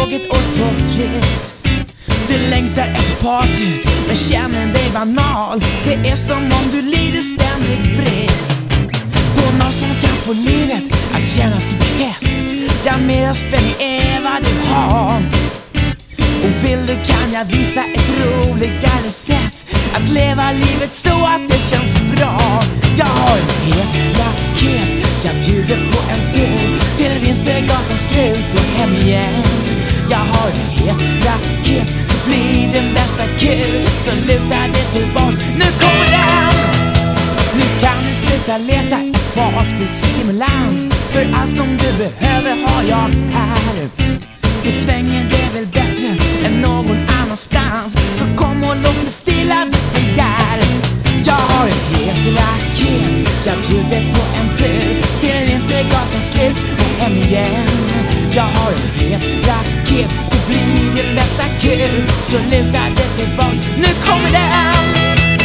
tråkigt och så trist. Du längtar efter party men känner dig banal. Det är som om du lider ständig brist på någon som kan få livet att kännas lite hett. Ja, mera spänning är vad du har. Och vill du kan jag visa ett roligare sätt att leva livet så att det känns bra. Jag har en het raket, jag bjuder på en tur till Vintergatans slut och hem igen. Jag har en het raket, det blir den bästa kul. Så luta det tillbaks, nu kommer den. Nu kan du sluta leta ett fartfyllt stimulans, för allt som du behöver har jag här. I svängen det är väl bättre än någon annanstans, så kom och låt mig stilla ditt begär. Jag har en het raket, jag bjuder på en tur till Vintergatans slut och hem igen. Jag har en het raket, det blir det bästa kul. Så luta det tillbaks, nu kommer den.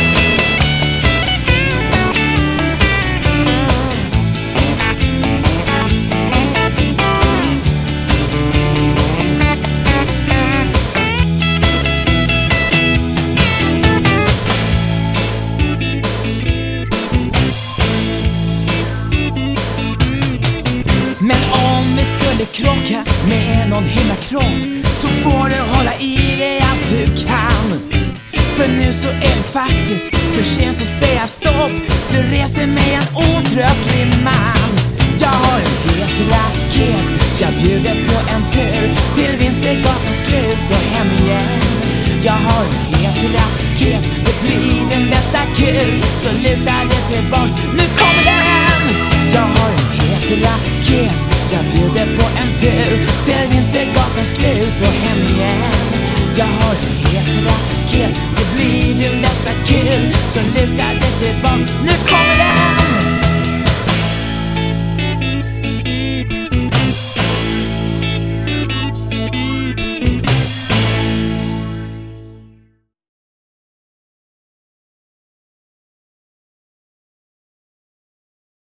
Men om vi skulle krocka med någon himla kropp, så får du hålla i dig allt du kan. För nu så är det faktiskt för sent att säga stopp. Du reser med en otröttlig man. Jag har en het raket, jag bjuder på en tur till Vintergatans slut och hem igen. Jag har en het raket, det blir den bästa kul. Så luta det tillbaks, nu kommer den. Jag har en het raket, jag bjuder på en tur till Vintergatans slut och hem igen. Jag har en het raket, det blir den bästa kul. Så luta det tillbaks, nu kommer den.